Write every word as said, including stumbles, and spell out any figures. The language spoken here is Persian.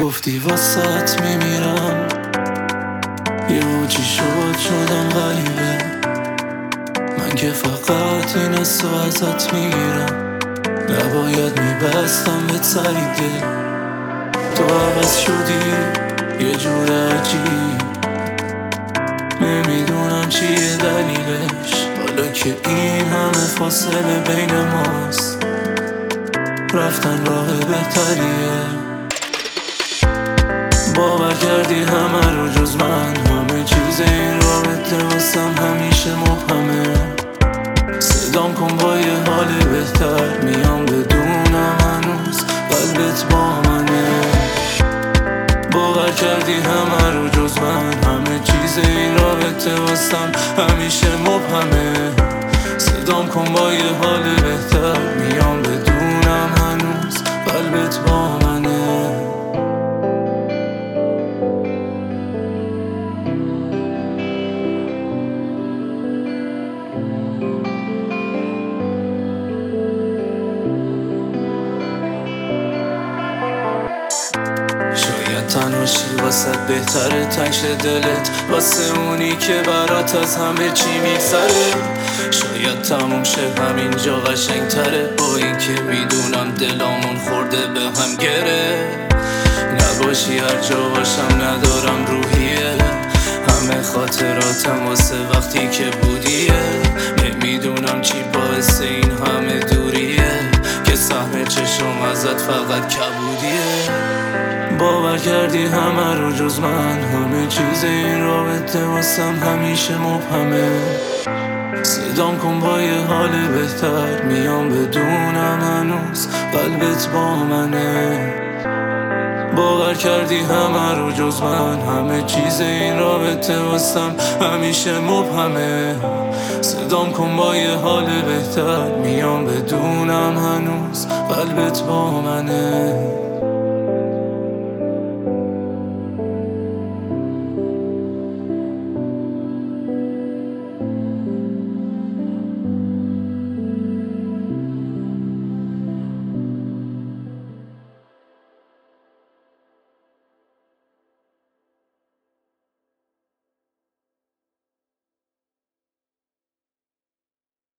گفتی واسط میمیرم، یهو چی شد شدم غریبه. من که فقط این حسو ازت میگیرم، نباید میبستم بهت سری دل. تو عوض شدی یه جور عجیب، نمیدونم چیه دلیلش. حالا که این همه فاصله بین ماست، رفتن راه بهتریه. باور کردی همه رو جز من، همه چیز این رابطه واسم همیشه مبهمه. صدام کن با یه حال بهتر، میام بدونم هنوز قلبت با منه. باور کردی همه رو جز من، همه چیز این رابطه واسم همیشه مبهمه. صدام کن با یه حال بهتر، میام بدونم هنوز قلبت با منه. شاید تنهاشی واسه بهتره تنگ شه دلت، واسه اونی که برات از همه چی میگذره. شاید تموم شه همینجا قشنگ تره، با این که میدونم دلامون خورده به هم گره. نباشی هر جا باشم ندارم روحیه، همه خاطراتم واسه وقتی که بودیه. نمیدونم چی باعث این همه دوریه، که سهم چشم ازت فقط کبودیه. باور کردی همه رو جز من، همه چیز این رابطه واسم همیشه مبهمه. صدام کن با یه حال بهتر، میام بدونم هنوز قلبت با منه. باور کردی همه رو جز من، همه چیز این رابطه واسم همیشه مبهمه. صدام کن با یه حال بهتر، میام بدونم هنوز قلبت با منه.